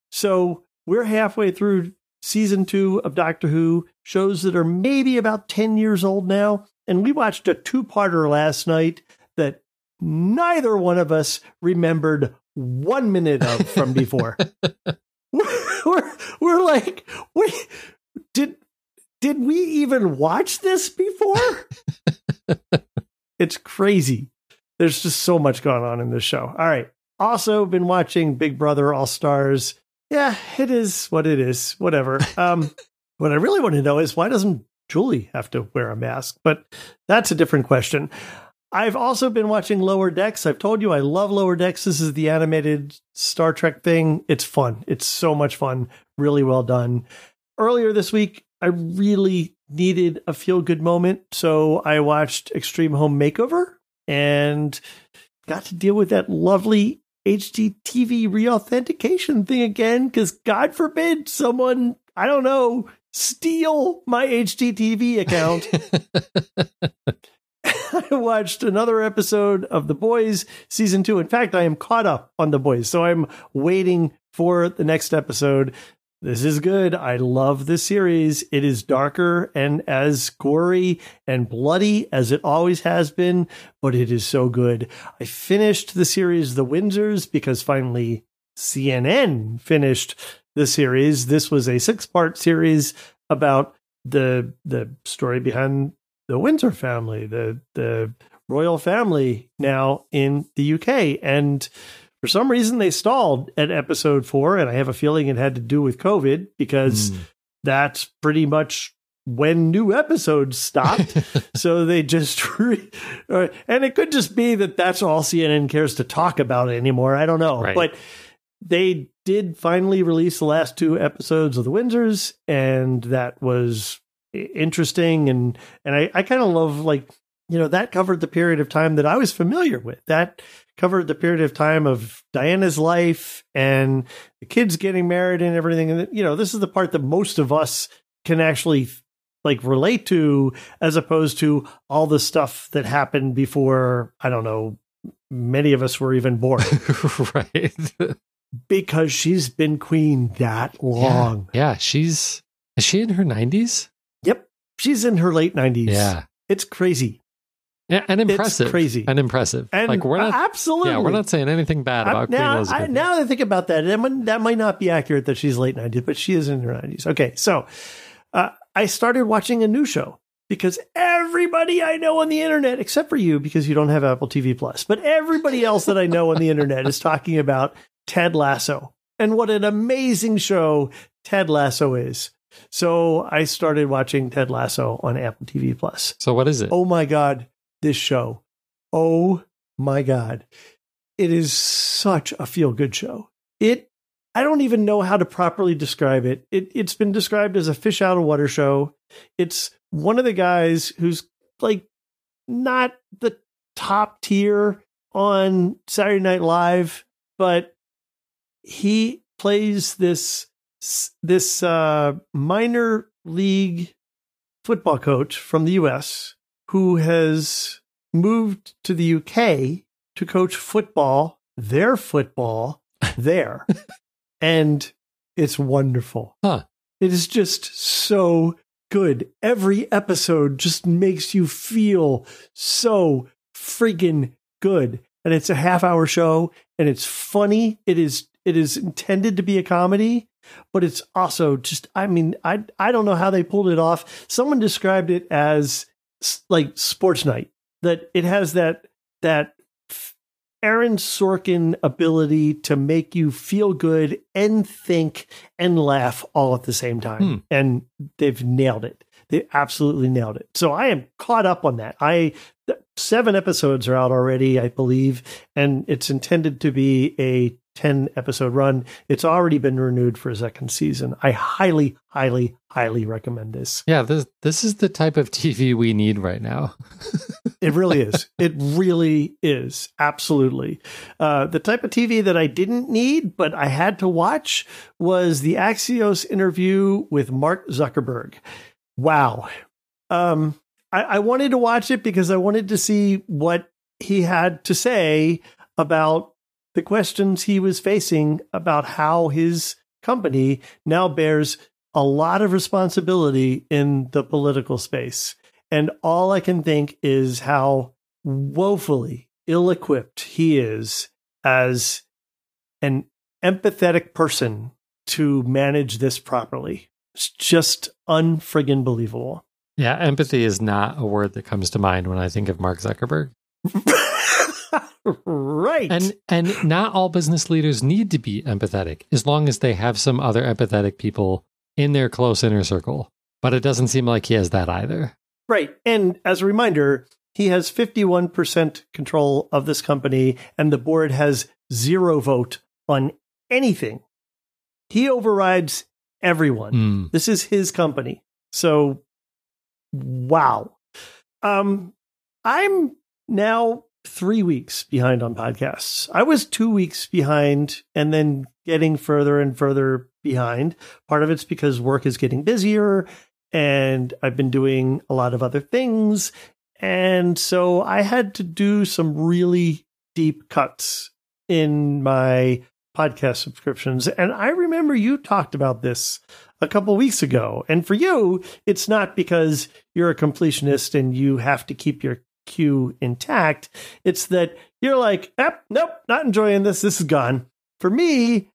Speaker 2: So we're halfway through season two of Doctor Who, shows that are maybe about ten years old now. And we watched a two-parter last night that neither one of us remembered one minute of from before. we're, we're, we're like, wait, did, did we even watch this before? It's crazy. There's just so much going on in this show. All right. Also been watching Big Brother All Stars. Yeah, it is what it is. Whatever. Um, what I really want to know is, why doesn't Julie have to wear a mask? But that's a different question. I've also been watching Lower Decks. I've told you I love Lower Decks. This is the animated Star Trek thing. It's fun. It's so much fun. Really well done. Earlier this week, I really needed a feel-good moment, so I watched Extreme Home Makeover and got to deal with that lovely H D T V reauthentication thing again, because God forbid someone, I don't know, steal my H D T V account. I watched another episode of The Boys season two. In fact, I am caught up on The Boys, so I'm waiting for the next episode. This is good. I love this series. It is darker and as gory and bloody as it always has been, but it is so good. I finished the series The Windsors because finally C N N finished the series. This was a six-part series about the the story behind the Windsor family, the the royal family now in the U K. And for some reason, they stalled at episode four, and I have a feeling it had to do with COVID because mm. that's pretty much when new episodes stopped. So they just, re- and it could just be that that's all C N N cares to talk about anymore. I don't know. Right. But they did finally release the last two episodes of The Windsors, and that was interesting. And, and I, I kind of love, like, you know, that covered the period of time that I was familiar with. That covered the period of time of Diana's life and the kids getting married and everything. And, you know, this is the part that most of us can actually like relate to, as opposed to all the stuff that happened before, I don't know, many of us were even born.
Speaker 1: Right.
Speaker 2: Because she's been queen that long.
Speaker 1: Yeah, yeah, she's, is she in her nineties?
Speaker 2: Yep. She's in her late nineties.
Speaker 1: Yeah.
Speaker 2: It's crazy.
Speaker 1: Yeah, and impressive.
Speaker 2: It's crazy.
Speaker 1: And impressive.
Speaker 2: And
Speaker 1: like we're not,
Speaker 2: absolutely.
Speaker 1: Yeah, we're not saying anything bad about
Speaker 2: I, now,
Speaker 1: Queen Elizabeth.
Speaker 2: I, now that I think about that, that might, that might not be accurate that she's late nineties, but she is in her nineties. Okay, so uh, I started watching a new show because everybody I know on the internet, except for you because you don't have Apple T V Plus, but everybody else that I know on the internet is talking about Ted Lasso and what an amazing show Ted Lasso is. So I started watching Ted Lasso on Apple T V Plus.
Speaker 1: So what is it?
Speaker 2: Oh my God, this show. Oh my God. It is such a feel-good show. It, I don't even know how to properly describe it. it. It's been described as a fish out of water show. It's one of the guys who's like not the top tier on Saturday Night Live, but he plays this this uh, minor league football coach from the U S who has moved to the U K to coach football, their football there. And it's wonderful.
Speaker 1: Huh.
Speaker 2: It is just so good. Every episode just makes you feel so freaking good. And it's a half hour show and it's funny. It is it is intended to be a comedy, but it's also just, I mean, I I don't know how they pulled it off. Someone described it as like sports night, that it has that that Aaron Sorkin ability to make you feel good and think and laugh all at the same time. Hmm. And they've nailed it. They absolutely nailed it. So I am caught up on that. I seven episodes are out already, I believe, and it's intended to be a ten episode run. It's already been renewed for a second season. I highly, highly, highly recommend this.
Speaker 1: Yeah, this this is the type of T V we need right now.
Speaker 2: It really is. It really is. Absolutely. Uh, the type of T V that I didn't need, but I had to watch, was the Axios interview with Mark Zuckerberg. Wow. Um, I, I wanted to watch it because I wanted to see what he had to say about the questions he was facing about how his company now bears a lot of responsibility in the political space. And all I can think is how woefully ill-equipped he is as an empathetic person to manage this properly. It's just unfriggin' believable.
Speaker 1: Yeah, empathy is not a word that comes to mind when I think of Mark Zuckerberg.
Speaker 2: Right.
Speaker 1: And and not all business leaders need to be empathetic, as long as they have some other empathetic people in their close inner circle. But it doesn't seem like he has that either.
Speaker 2: Right. And as a reminder, he has fifty-one percent control of this company, and the board has zero vote on anything. He overrides everyone. Mm. This is his company. So, wow. Um, I'm now three weeks behind on podcasts. I was two weeks behind and then getting further and further behind. Part of it's because work is getting busier and I've been doing a lot of other things. And so I had to do some really deep cuts in my podcast subscriptions. And I remember you talked about this a couple weeks ago. And for you, it's not because you're a completionist and you have to keep your queue intact. It's that you're like, eh, nope, not enjoying this. This is gone. For me,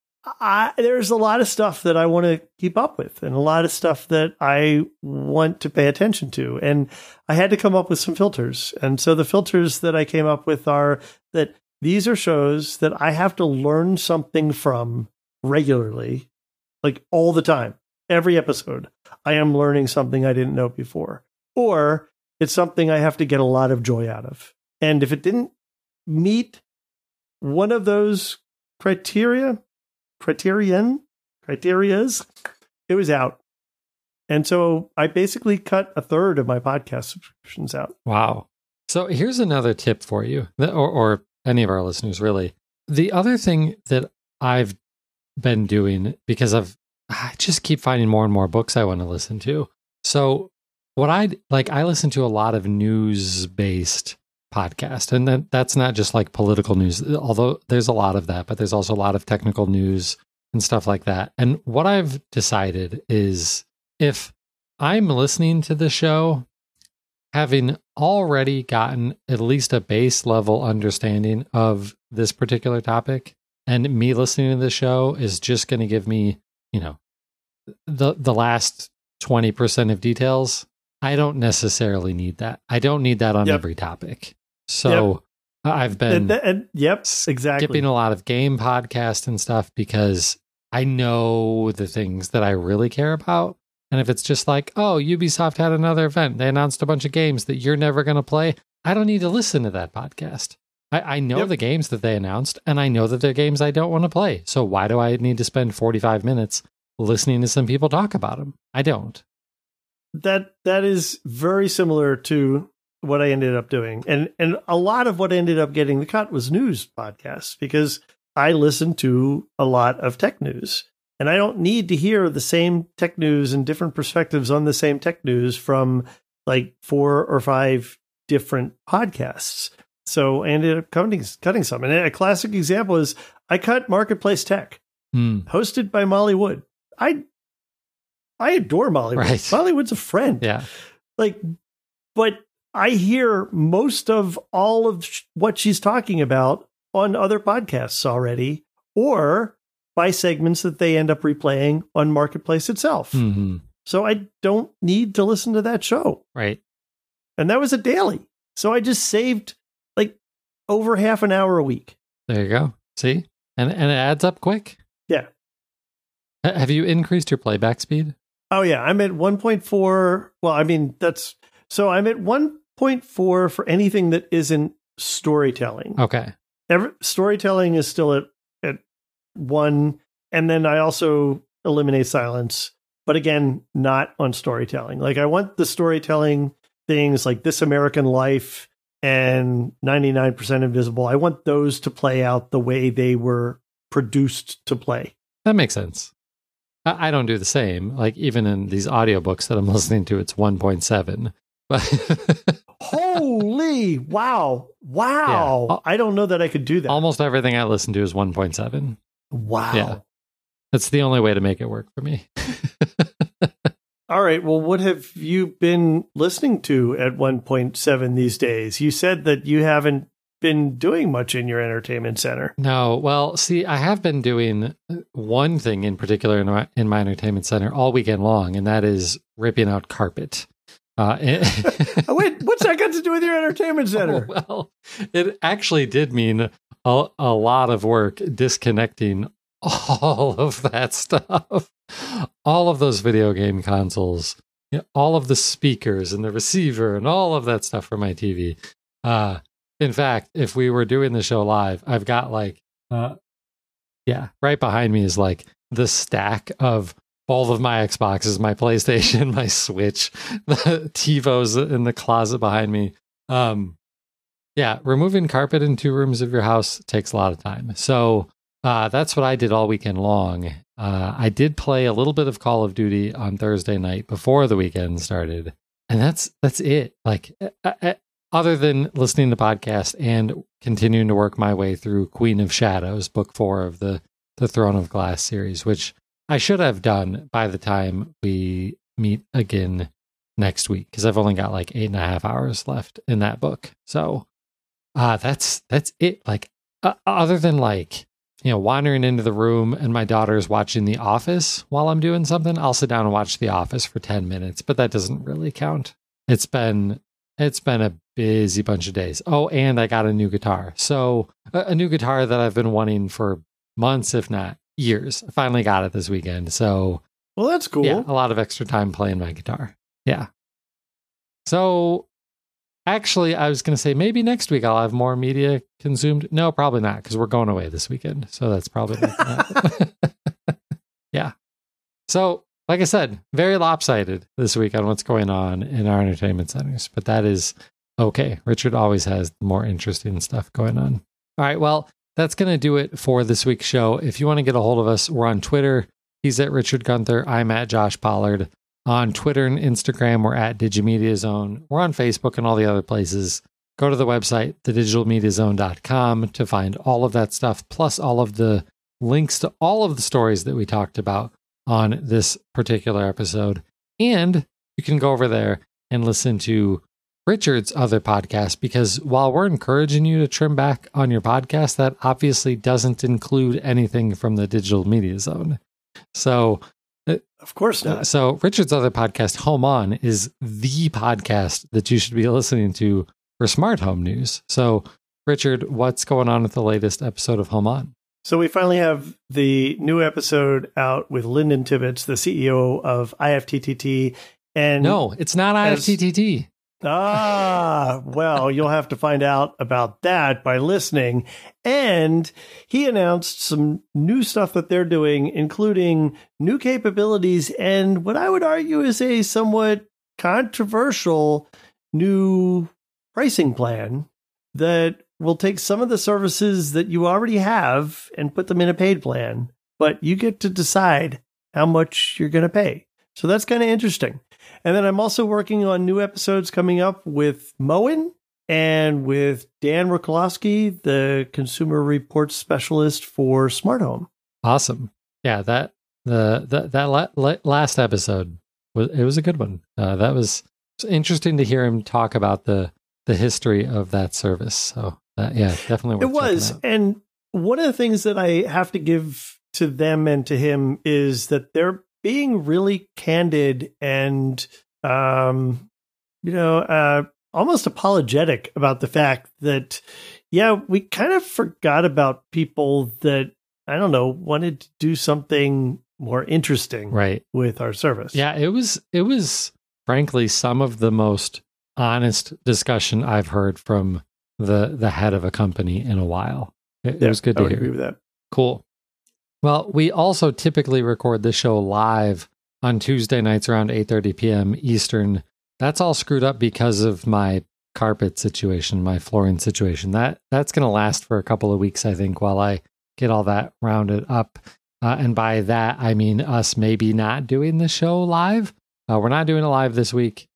Speaker 2: I, there's a lot of stuff that I want to keep up with and a lot of stuff that I want to pay attention to. And I had to come up with some filters. And so the filters that I came up with are that these are shows that I have to learn something from regularly, like all the time. Every episode, I am learning something I didn't know before, or it's something I have to get a lot of joy out of. And if it didn't meet one of those criteria, criterion, criterias, it was out. And so I basically cut a third of my podcast subscriptions out.
Speaker 1: Wow. So here's another tip for you, or, or any of our listeners, really. The other thing that I've been doing, because I've, I just keep finding more and more books I want to listen to. So what I like, I listen to a lot of news-based podcast, and that, that's not just like political news, although there's a lot of that, but there's also a lot of technical news and stuff like that. And what I've decided is if I'm listening to the show, having already gotten at least a base level understanding of this particular topic, and me listening to the show is just going to give me, you know, the the last twenty percent of details, I don't necessarily need that. I don't need that on
Speaker 2: yep.
Speaker 1: every topic. So yep. I've been
Speaker 2: and, and, yep, exactly.
Speaker 1: skipping a lot of game podcasts and stuff because I know the things that I really care about. And if it's just like, oh, Ubisoft had another event, they announced a bunch of games that you're never going to play, I don't need to listen to that podcast. I, I know yep. the games that they announced, and I know that they're games I don't want to play. So why do I need to spend forty-five minutes listening to some people talk about them? I don't.
Speaker 2: That that is very similar to what I ended up doing. And and a lot of what ended up getting the cut was news podcasts, because I listen to a lot of tech news. And I don't need to hear the same tech news and different perspectives on the same tech news from like four or five different podcasts. So I ended up cutting, cutting some. And a classic example is I cut Marketplace Tech,
Speaker 1: mm.
Speaker 2: hosted by Molly Wood. I I adore Molly Wood.
Speaker 1: Right.
Speaker 2: Molly Wood's a friend.
Speaker 1: Yeah.
Speaker 2: Like, but I hear most of all of sh- what she's talking about on other podcasts already, or by segments that they end up replaying on Marketplace itself.
Speaker 1: Mm-hmm.
Speaker 2: So I don't need to listen to that show.
Speaker 1: Right.
Speaker 2: And that was a daily. So I just saved like over half an hour a week.
Speaker 1: There you go. See? And and it adds up quick.
Speaker 2: Yeah.
Speaker 1: H- have you increased your playback speed?
Speaker 2: Oh, yeah. I'm at one point four. Well, I mean, that's so I'm at one point four for anything that isn't storytelling.
Speaker 1: Okay.
Speaker 2: Every, storytelling is still at, at one. And then I also eliminate silence. But again, not on storytelling. Like I want the storytelling things like This American Life and ninety-nine percent Invisible. I want those to play out the way they were produced to play.
Speaker 1: That makes sense. I, I don't do the same. Like even in these audiobooks that I'm listening to, it's one point seven. But
Speaker 2: holy wow. Wow. Yeah. I don't know that I could do that.
Speaker 1: Almost everything I listen to is one point seven.
Speaker 2: Wow.
Speaker 1: Yeah. That's the only way to make it work for me.
Speaker 2: All right. Well, what have you been listening to at one point seven these days? You said that you haven't been doing much in your entertainment center.
Speaker 1: No. Well, see, I have been doing one thing in particular in my, in my entertainment center all weekend long, and that is ripping out carpet. Uh, it,
Speaker 2: Wait, what's that got to do with your entertainment center?
Speaker 1: Oh, well, it actually did mean a, a lot of work disconnecting all of that stuff, all of those video game consoles, you know, all of the speakers and the receiver and all of that stuff for my T V. Uh, in fact, if we were doing the show live, I've got like, uh, yeah, right behind me is like the stack of all of my Xboxes, my PlayStation, my Switch, the TiVos in the closet behind me. Um, yeah, removing carpet in two rooms of your house takes a lot of time. So uh, that's what I did all weekend long. Uh, I did play a little bit of Call of Duty on Thursday night before the weekend started. and that's that's it. Like, uh, uh, other than listening to podcasts and continuing to work my way through Queen of Shadows, book four of the the Throne of Glass series, which I should have done by the time we meet again next week, because I've only got like eight and a half hours left in that book. So uh, that's that's it. Like, uh, other than like, you know, wandering into the room and my daughter's watching The Office while I'm doing something, I'll sit down and watch The Office for ten minutes, but that doesn't really count. It's been it's been a busy bunch of days. Oh, and I got a new guitar. So a, a new guitar that I've been wanting for months, if not years. I finally got it this weekend. So,
Speaker 2: well, that's cool.
Speaker 1: Yeah, a lot of extra time playing my guitar. Yeah. So actually, I was going to say maybe next week I'll have more media consumed. No, probably not, because we're going away this weekend. So that's probably not. Yeah. So, like I said, very lopsided this week on what's going on in our entertainment centers. But that is okay. Richard always has more interesting stuff going on. All right. Well, that's going to do it for this week's show. If you want to get a hold of us, we're on Twitter. He's at Richard Gunther. I'm at Josh Pollard. On Twitter and Instagram, we're at Digimedia Zone. We're on Facebook and all the other places. Go to the website, the digital media zone dot com, to find all of that stuff, plus all of the links to all of the stories that we talked about on this particular episode. And you can go over there and listen to Richard's other podcast, because while we're encouraging you to trim back on your podcast, that obviously doesn't include anything from the Digital Media Zone. So,
Speaker 2: of course not.
Speaker 1: So Richard's other podcast, Home On, is the podcast that you should be listening to for smart home news. So, Richard, what's going on with the latest episode of Home On?
Speaker 2: So we finally have the new episode out with Lyndon Tibbetts, the C E O of I F T T T. And
Speaker 1: no, it's not I F T T T.
Speaker 2: Ah, well, you'll have to find out about that by listening. And he announced some new stuff that they're doing, including new capabilities and what I would argue is a somewhat controversial new pricing plan that will take some of the services that you already have and put them in a paid plan, but you get to decide how much you're going to pay. So that's kind of interesting. And then I'm also working on new episodes coming up with Moen and with Dan Rokolowski, the consumer reports specialist for Smart Home.
Speaker 1: Awesome. Yeah, that the, the that la- la- last episode was it was a good one. Uh, that was, it was interesting to hear him talk about the the history of that service. So uh, yeah, definitely worth
Speaker 2: it was.
Speaker 1: Out.
Speaker 2: And one of the things that I have to give to them and to him is that they're being really candid and, um, you know, uh, almost apologetic about the fact that, yeah, we kind of forgot about people that, I don't know, wanted to do something more interesting
Speaker 1: right.
Speaker 2: with our service.
Speaker 1: Yeah, it was, it was frankly some of the most honest discussion I've heard from the, the head of a company in a while. It,
Speaker 2: yeah,
Speaker 1: it was good
Speaker 2: I
Speaker 1: to
Speaker 2: would
Speaker 1: hear.
Speaker 2: agree with that.
Speaker 1: Cool. Well, we also typically record this show live on Tuesday nights around eight thirty p.m. Eastern. That's all screwed up because of my carpet situation, my flooring situation. That that's going to last for a couple of weeks, I think, while I get all that rounded up. Uh, and by that, I mean us maybe not doing the show live. Uh, we're not doing it live this week.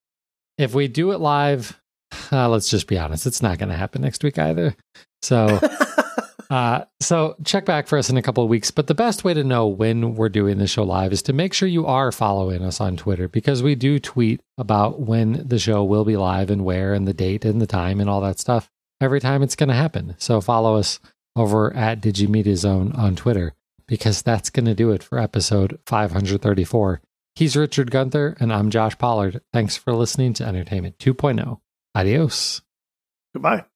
Speaker 1: If we do it live, uh, let's just be honest, it's not going to happen next week either. So... Uh, so check back for us in a couple of weeks. But the best way to know when we're doing the show live is to make sure you are following us on Twitter, because we do tweet about when the show will be live and where and the date and the time and all that stuff every time it's going to happen. So follow us over at Digimedia Zone on Twitter, because that's going to do it for episode five thirty-four. He's Richard Gunther and I'm Josh Pollard. Thanks for listening to Entertainment two point oh. Adios.
Speaker 2: Goodbye.